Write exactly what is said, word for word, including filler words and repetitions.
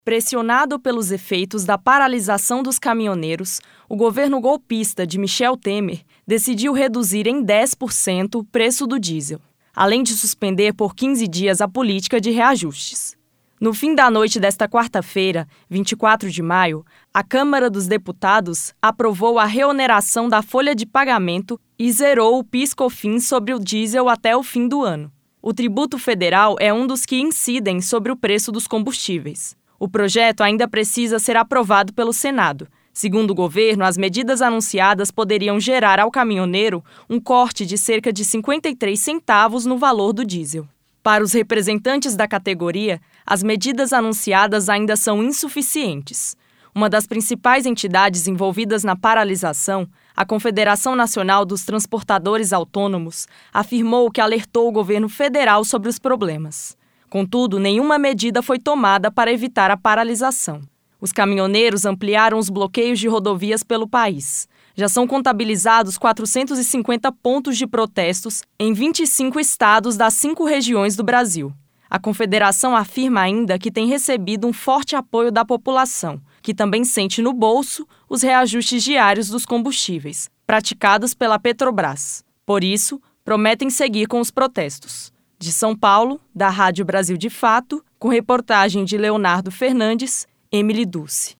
Pressionado pelos efeitos da paralisação dos caminhoneiros, o governo golpista de Michel Temer decidiu reduzir em dez por cento o preço do diesel, além de suspender por quinze dias a política de reajustes. No fim da noite desta quarta-feira, vinte e quatro de maio, a Câmara dos Deputados aprovou a reoneração da folha de pagamento e zerou o PIS/COFINS sobre o diesel até o fim do ano. O tributo federal é um dos que incidem sobre o preço dos combustíveis. O projeto ainda precisa ser aprovado pelo Senado. Segundo o governo, as medidas anunciadas poderiam gerar ao caminhoneiro um corte de cerca de cinquenta e três centavos no valor do diesel. Para os representantes da categoria, as medidas anunciadas ainda são insuficientes. Uma das principais entidades envolvidas na paralisação, a Confederação Nacional dos Transportadores Autônomos, afirmou que alertou o governo federal sobre os problemas. Contudo, nenhuma medida foi tomada para evitar a paralisação. Os caminhoneiros ampliaram os bloqueios de rodovias pelo país. Já são contabilizados quatrocentos e cinquenta pontos de protestos em vinte e cinco estados das cinco regiões do Brasil. A confederação afirma ainda que tem recebido um forte apoio da população, que também sente no bolso os reajustes diários dos combustíveis, praticados pela Petrobras. Por isso, prometem seguir com os protestos. De São Paulo, da Rádio Brasil de Fato, com reportagem de Leonardo Fernandes, Emily Dulce.